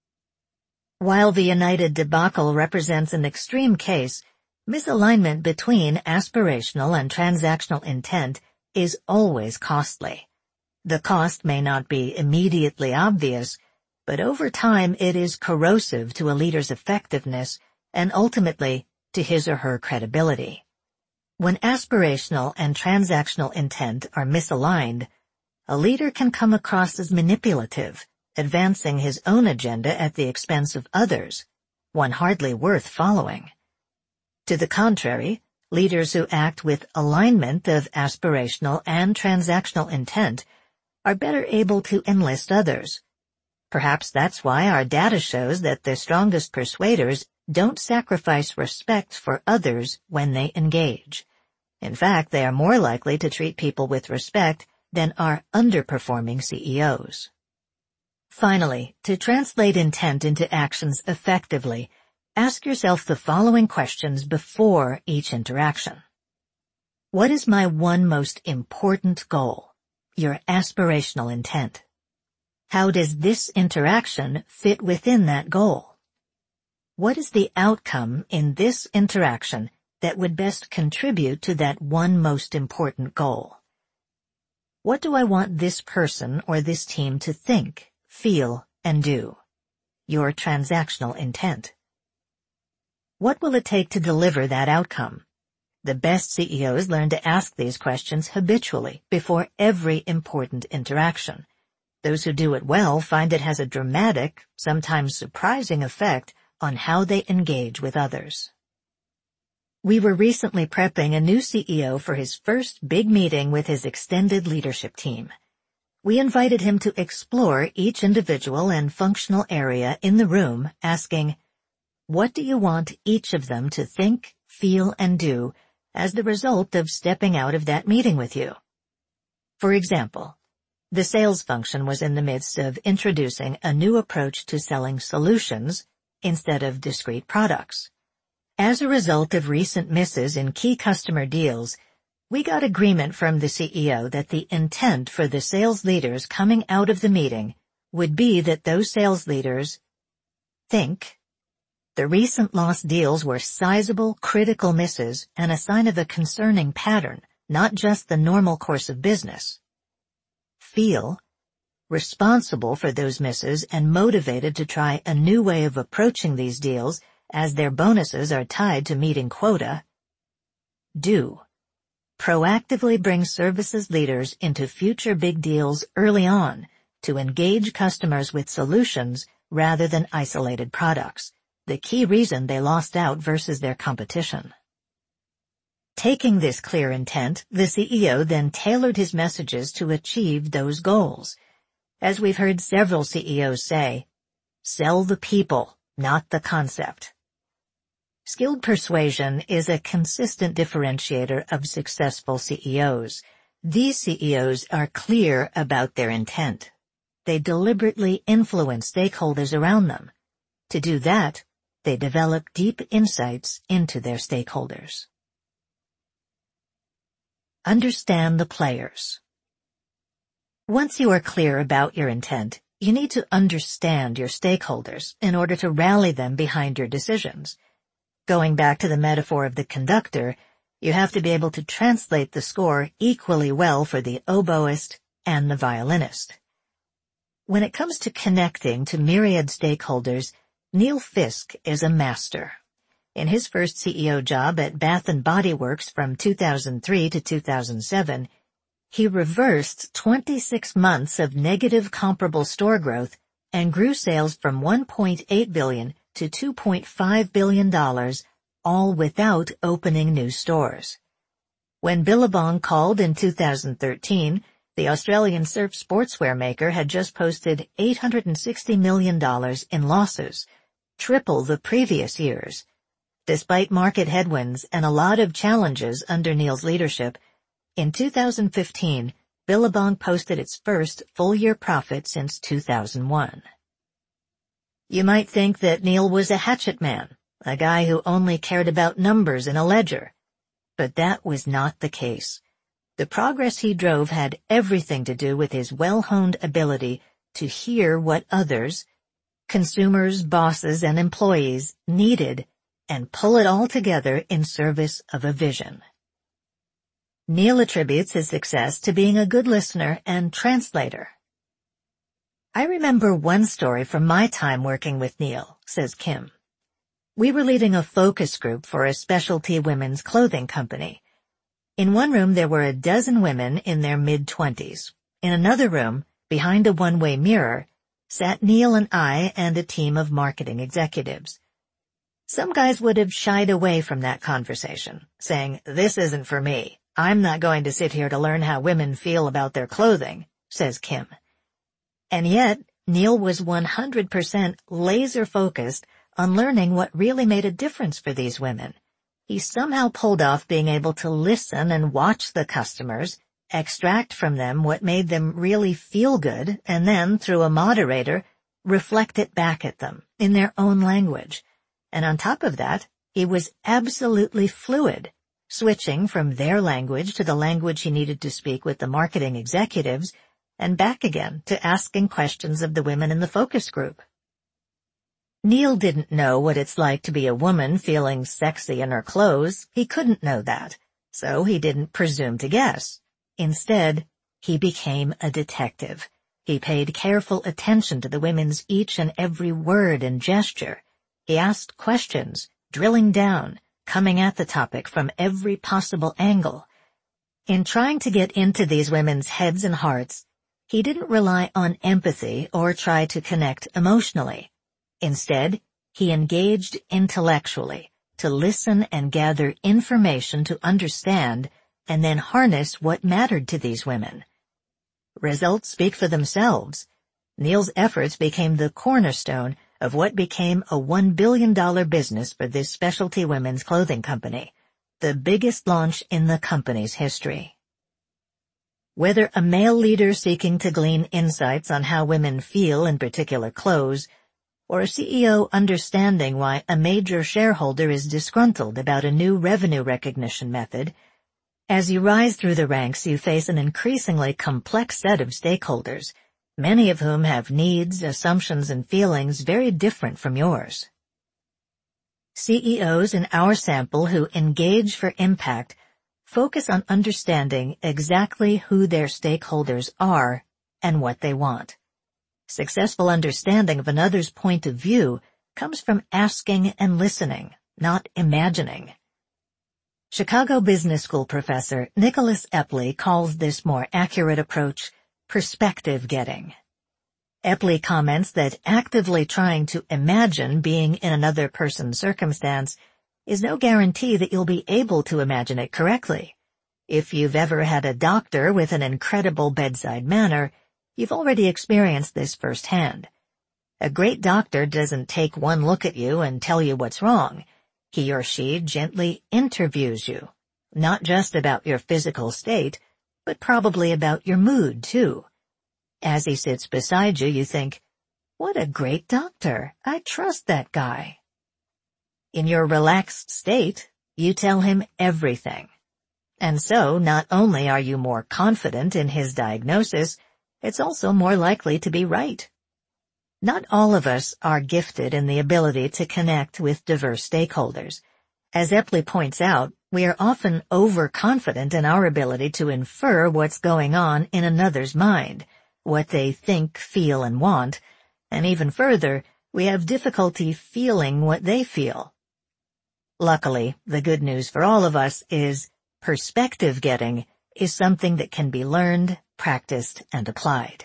While the United debacle represents an extreme case, misalignment between aspirational and transactional intent is always costly. The cost may not be immediately obvious, but over time it is corrosive to a leader's effectiveness and ultimately to his or her credibility. When aspirational and transactional intent are misaligned, a leader can come across as manipulative, advancing his own agenda at the expense of others, one hardly worth following. To the contrary, leaders who act with alignment of aspirational and transactional intent are better able to enlist others. Perhaps that's why our data shows that the strongest persuaders don't sacrifice respect for others when they engage. In fact, they are more likely to treat people with respect than our underperforming C E Os. Finally, to translate intent into actions effectively, ask yourself the following questions before each interaction. What is my one most important goal? Your aspirational intent. How does this interaction fit within that goal? What is the outcome in this interaction that would best contribute to that one most important goal? What do I want this person or this team to think, feel, and do? Your transactional intent. What will it take to deliver that outcome? The best C E Os learn to ask these questions habitually before every important interaction. Those who do it well find it has a dramatic, sometimes surprising effect on how they engage with others. We were recently prepping a new C E O for his first big meeting with his extended leadership team. We invited him to explore each individual and functional area in the room, asking, what do you want each of them to think, feel, and do as the result of stepping out of that meeting with you? For example, the sales function was in the midst of introducing a new approach to selling solutions instead of discrete products. As a result of recent misses in key customer deals, we got agreement from the C E O that the intent for the sales leaders coming out of the meeting would be that those sales leaders think the recent lost deals were sizable, critical misses and a sign of a concerning pattern, not just the normal course of business. Feel responsible for those misses and motivated to try a new way of approaching these deals as their bonuses are tied to meeting quota. Do proactively bring services leaders into future big deals early on to engage customers with solutions rather than isolated products, the key reason they lost out versus their competition. Taking this clear intent, the C E O then tailored his messages to achieve those goals. As we've heard several C E Os say, sell the people, not the concept. Skilled persuasion is a consistent differentiator of successful C E Os. These C E Os are clear about their intent. They deliberately influence stakeholders around them. To do that, they develop deep insights into their stakeholders. Understand the players. Once you are clear about your intent, you need to understand your stakeholders in order to rally them behind your decisions. Going back to the metaphor of the conductor, you have to be able to translate the score equally well for the oboist and the violinist. When it comes to connecting to myriad stakeholders, Neil Fiske is a master. In his first C E O job at Bath and Body Works from two thousand three to two thousand seven, he reversed twenty-six months of negative comparable store growth and grew sales from one point eight billion dollars to two point five billion dollars, all without opening new stores. When Billabong called in two thousand thirteen, the Australian surf sportswear maker had just posted eight hundred sixty million dollars in losses, triple the previous years. Despite market headwinds and a lot of challenges under Neil's leadership, in two thousand fifteen, Billabong posted its first full-year profit since two thousand one. You might think that Neil was a hatchet man, a guy who only cared about numbers in a ledger. But that was not the case. The progress he drove had everything to do with his well-honed ability to hear what others, consumers, bosses, and employees needed and pull it all together in service of a vision. Neil attributes his success to being a good listener and translator. I remember one story from my time working with Neil, says Kim. We were leading a focus group for a specialty women's clothing company. In one room there were a dozen women in their mid-twenties. In another room, behind a one-way mirror, sat Neil and I and a team of marketing executives. Some guys would have shied away from that conversation, saying, "This isn't for me. I'm not going to sit here to learn how women feel about their clothing," says Kim. And yet, Neil was one hundred percent laser-focused on learning what really made a difference for these women. He somehow pulled off being able to listen and watch the customers, extract from them what made them really feel good, and then, through a moderator, reflect it back at them in their own language. And on top of that, he was absolutely fluid, switching from their language to the language he needed to speak with the marketing executives, and back again to asking questions of the women in the focus group. Neil didn't know what it's like to be a woman feeling sexy in her clothes. He couldn't know that, so he didn't presume to guess. Instead, he became a detective. He paid careful attention to the women's each and every word and gesture. He asked questions, drilling down, coming at the topic from every possible angle. In trying to get into these women's heads and hearts, he didn't rely on empathy or try to connect emotionally. Instead, he engaged intellectually to listen and gather information to understand and then harness what mattered to these women. Results speak for themselves. Neil's efforts became the cornerstone of what became a one billion dollars business for this specialty women's clothing company, the biggest launch in the company's history. Whether a male leader seeking to glean insights on how women feel in particular clothes, or a C E O understanding why a major shareholder is disgruntled about a new revenue recognition method, as you rise through the ranks you face an increasingly complex set of stakeholders, many of whom have needs, assumptions, and feelings very different from yours. C E Os in our sample who engage for impact focus on understanding exactly who their stakeholders are and what they want. Successful understanding of another's point of view comes from asking and listening, not imagining. Chicago Business School professor Nicholas Epley calls this more accurate approach perspective getting. Epley comments that actively trying to imagine being in another person's circumstance is no guarantee that you'll be able to imagine it correctly. If you've ever had a doctor with an incredible bedside manner, you've already experienced this firsthand. A great doctor doesn't take one look at you and tell you what's wrong. He or she gently interviews you, not just about your physical state, but probably about your mood, too. As he sits beside you, you think, "What a great doctor. I trust that guy." In your relaxed state, you tell him everything. And so, not only are you more confident in his diagnosis, it's also more likely to be right. Not all of us are gifted in the ability to connect with diverse stakeholders. As Epley points out, we are often overconfident in our ability to infer what's going on in another's mind, what they think, feel, and want, and even further, we have difficulty feeling what they feel. Luckily, the good news for all of us is perspective getting is something that can be learned, practiced, and applied.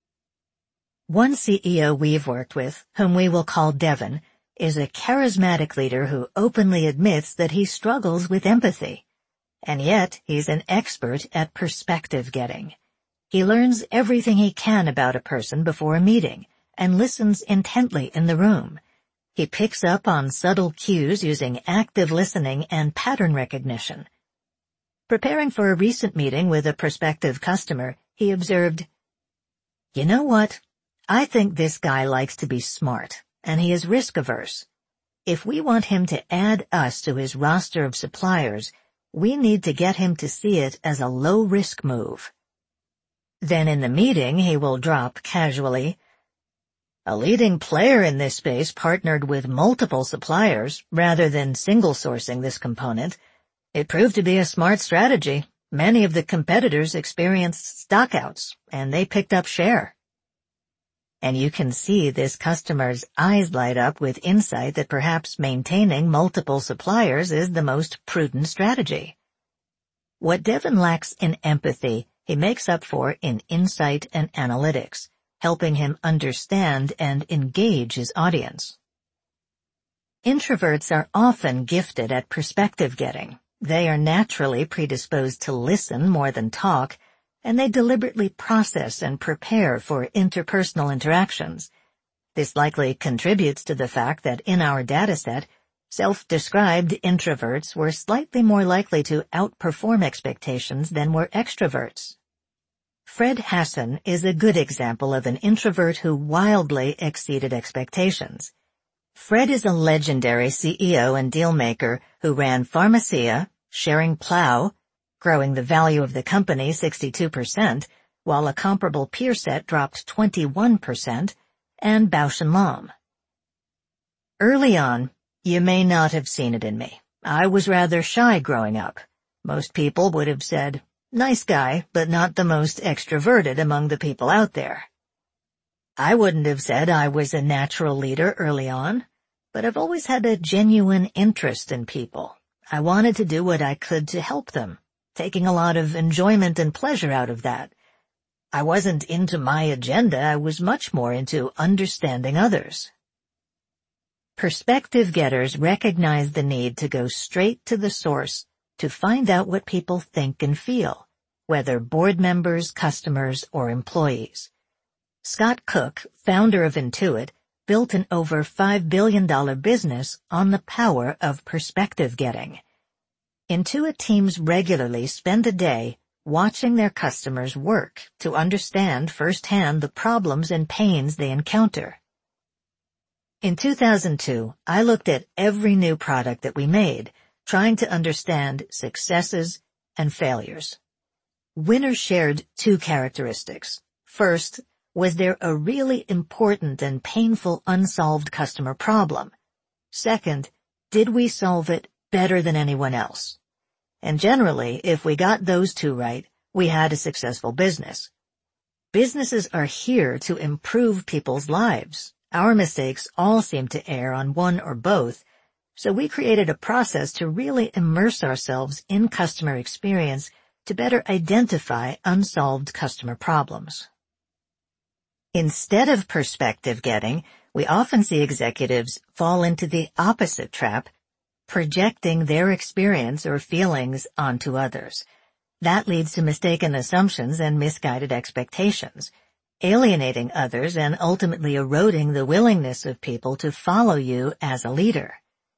One C E O we've worked with, whom we will call Devin, is a charismatic leader who openly admits that he struggles with empathy. And yet, he's an expert at perspective getting. He learns everything he can about a person before a meeting and listens intently in the room. He picks up on subtle cues using active listening and pattern recognition. Preparing for a recent meeting with a prospective customer, he observed, "You know what? I think this guy likes to be smart, and he is risk-averse. If we want him to add us to his roster of suppliers, we need to get him to see it as a low-risk move." Then in the meeting, he will drop casually, "A leading player in this space partnered with multiple suppliers rather than single-sourcing this component. It proved to be a smart strategy. Many of the competitors experienced stockouts, and they picked up share. And you can see this customer's eyes light up with insight that perhaps maintaining multiple suppliers is the most prudent strategy. What Devin lacks in empathy, he makes up for in insight and analytics, helping him understand and engage his audience. Introverts are often gifted at perspective getting. They are naturally predisposed to listen more than talk, and they deliberately process and prepare for interpersonal interactions. This likely contributes to the fact that in our dataset, self-described introverts were slightly more likely to outperform expectations than were extroverts. Fred Hassan is a good example of an introvert who wildly exceeded expectations. Fred is a legendary C E O and dealmaker who ran Pharmacia, Schering Plough, growing the value of the company sixty-two percent, while a comparable peer set dropped twenty-one percent, and Bausch and Lomb. Early on, you may not have seen it in me. I was rather shy growing up. Most people would have said, nice guy, but not the most extroverted among the people out there. I wouldn't have said I was a natural leader early on, but I've always had a genuine interest in people. I wanted to do what I could to help them, taking a lot of enjoyment and pleasure out of that. I wasn't into my agenda, I was much more into understanding others. Perspective getters recognize the need to go straight to the source to find out what people think and feel, whether board members, customers, or employees. Scott Cook, founder of Intuit, built an over five billion dollars business on the power of perspective getting. Intuit teams regularly spend a day watching their customers work to understand firsthand the problems and pains they encounter. In two thousand two, I looked at every new product that we made, trying to understand successes and failures. Winners shared two characteristics. First, was there a really important and painful unsolved customer problem? Second, did we solve it better than anyone else? And generally, if we got those two right, we had a successful business. Businesses are here to improve people's lives. Our mistakes all seem to err on one or both, so we created a process to really immerse ourselves in customer experience to better identify unsolved customer problems. Instead of perspective getting, we often see executives fall into the opposite trap, projecting their experience or feelings onto others. That leads to mistaken assumptions and misguided expectations, alienating others and ultimately eroding the willingness of people to follow you as a leader.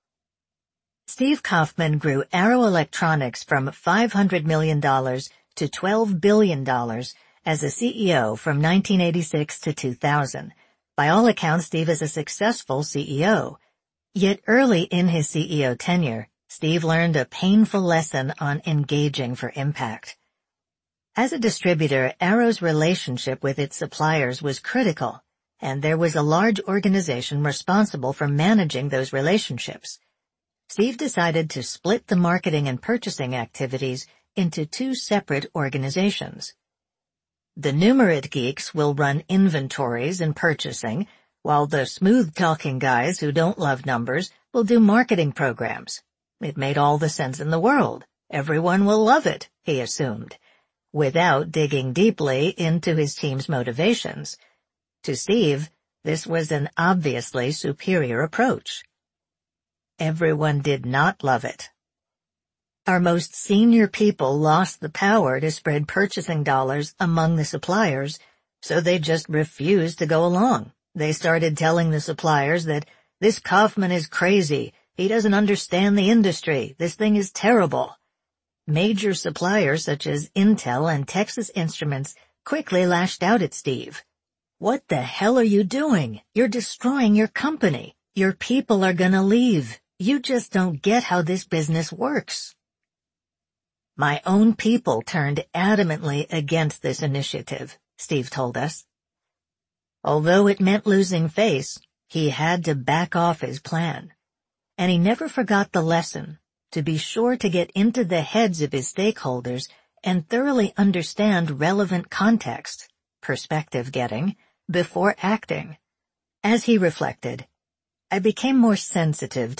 Steve Kaufman grew Arrow Electronics from five hundred million dollars to twelve billion dollars as a C E O from nineteen eighty-six to two thousand. By all accounts, Steve is a successful C E O. Yet early in his C E O tenure, Steve learned a painful lesson on engaging for impact. As a distributor, Arrow's relationship with its suppliers was critical, and there was a large organization responsible for managing those relationships. Steve decided to split the marketing and purchasing activities into two separate organizations. The Numerit geeks will run inventories and purchasing, while the smooth-talking guys who don't love numbers will do marketing programs. It made all the sense in the world. Everyone will love it, he assumed, without digging deeply into his team's motivations. To Steve, this was an obviously superior approach. Everyone did not love it. Our most senior people lost the power to spread purchasing dollars among the suppliers, so they just refused to go along. They started telling the suppliers that this Kaufman is crazy, he doesn't understand the industry, this thing is terrible. Major suppliers such as Intel and Texas Instruments quickly lashed out at Steve. What the hell are you doing? You're destroying your company. Your people are gonna leave. You just don't get how this business works. My own people turned adamantly against this initiative, Steve told us. Although it meant losing face, he had to back off his plan. And he never forgot the lesson, to be sure to get into the heads of his stakeholders and thoroughly understand relevant context, perspective getting, before acting. As he reflected, I became more sensitive